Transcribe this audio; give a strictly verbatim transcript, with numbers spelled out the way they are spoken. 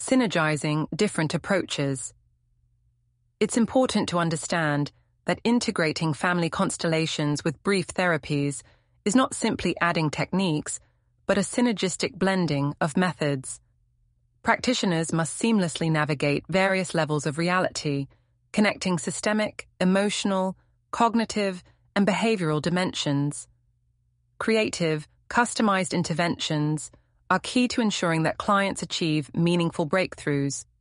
synergizing different approaches. It's important to understand that integrating family constellations with brief therapies is not simply adding techniques, but a synergistic blending of methods. Practitioners must seamlessly navigate various levels of reality, connecting systemic, emotional, cognitive, and behavioral dimensions. Creative, customized interventions are key to ensuring that clients achieve meaningful breakthroughs.